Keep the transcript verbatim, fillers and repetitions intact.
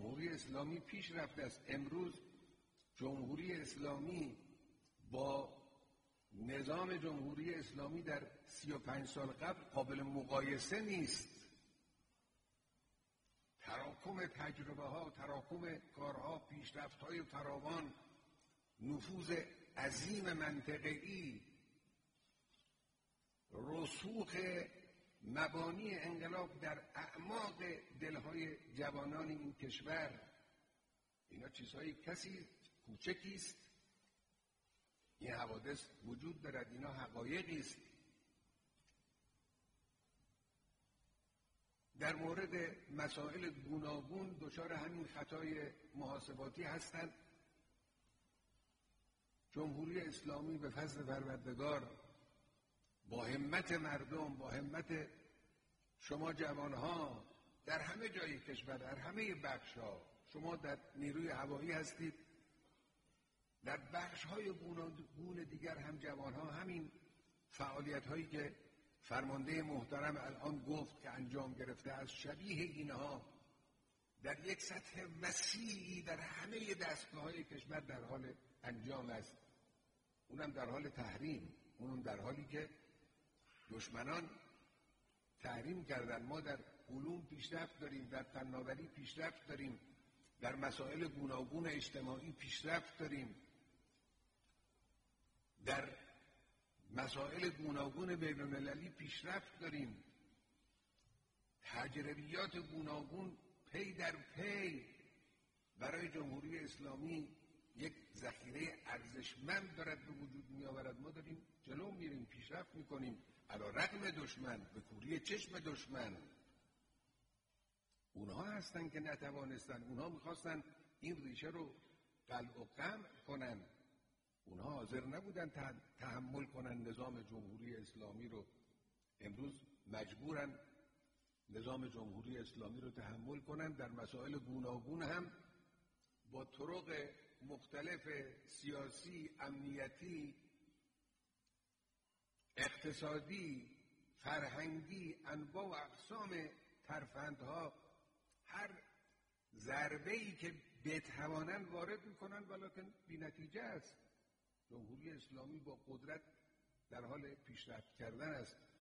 جمهوری اسلامی پیش رفته است. امروز جمهوری اسلامی با نظام جمهوری اسلامی در سی و پنج سال قبل قابل مقایسه نیست. تراکم تجربه ها، تراکم کارها، پیشرفت های فراوان، نفوذ عظیم منطقه‌ای، رسوخ مبانی انقلاب در اعماق دلهای جوانان این کشور، اینا چیزهای کسی کوچکی است. این حوادث وجود دارد، اینا حقایقی است. در مورد مسائل گوناگون دچار همین خطای محاسباتی هستند. جمهوری اسلامی به فضل پروردگار با همت مردم، با همت شما جوانها در همه جای کشور، در همه بخش‌ها، شما در نیروی هوایی هستید، در بخش‌های گوناگون دیگر هم جوانها همین فعالیت‌هایی که فرمانده محترم الان گفت که انجام گرفته از شبیه اینها در یک سطح وسیعی در همه دستگاه‌های کشور در حال انجام است. اونم در حال تحریم، اونم در حالی که دشمنان تحریم کردن. ما در علوم پیشرفت داریم، در فناوری پیشرفت داریم، در مسائل گوناگون اجتماعی پیشرفت داریم، در مسائل گوناگون بین‌المللی پیشرفت داریم، تجربیات گوناگون پی در پی برای جمهوری اسلامی یک ذخیره ارزشمند دارد به وجود می آورد. ما داریم جلو میریم، پیشرفت میکنیم علی رغم دشمن، به کوری چشم دشمن. اونها هستن که نتوانستن، اونها میخواستن این ریشه رو قلع و قمع کنن، اونها حاضر نبودن تحمل کنن نظام جمهوری اسلامی رو. امروز مجبورن نظام جمهوری اسلامی رو تحمل کنن. در مسائل گوناگون هم با طرق مختلف سیاسی، امنیتی، اقتصادی، فرهنگی، انواع و اقسام ترفندها هر ضربه‌ای که بتوانن وارد میکنن، ولکن بی نتیجه است. جمهوری اسلامی با قدرت در حال پیشرفت کردن است.